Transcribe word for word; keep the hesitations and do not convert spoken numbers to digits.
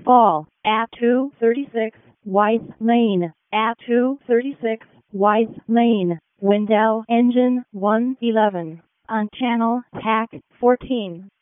Fall at two thirty-six Wythe Lane, at two thirty-six Wythe Lane, Windell Engine one eleven, on channel T A C fourteen.